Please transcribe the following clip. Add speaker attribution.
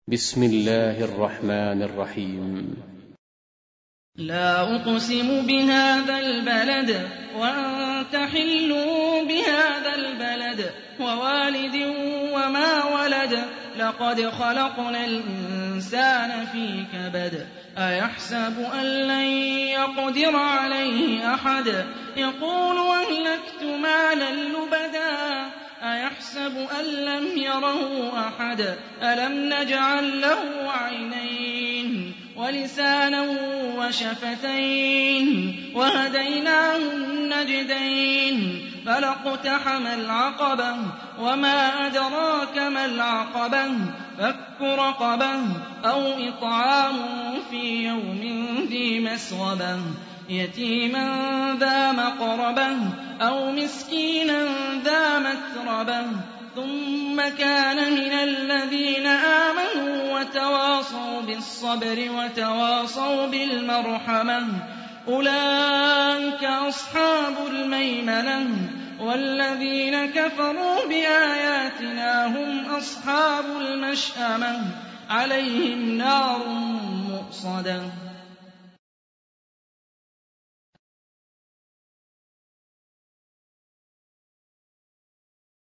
Speaker 1: بسم الله الرحمن الرحيم.
Speaker 2: لا أقسم بهذا البلد وأنت حل بهذا البلد ووالد وما ولد لقد خلقنا الإنسان في كبد أيحسب أن لن يقدر عليه أحد يقول أهلكت مالا لبدا أيحسب أن لم يره أحد ألم نجعل له عينين ولسانا وشفتين وهديناه النجدين فلاقتحم العقبة وما أدراك ما العقبة فك رقبة أو إطعام في يوم ذي مسغبة يتيما ذا مقربة أو مسكينا ذا متربة ثم كان من الذين آمنوا وتواصوا بالصبر وتواصوا بالمرحمة أولئك أصحاب الميمنة والذين كفروا بآياتنا هم أصحاب المشأمة عليهم نار مؤصدة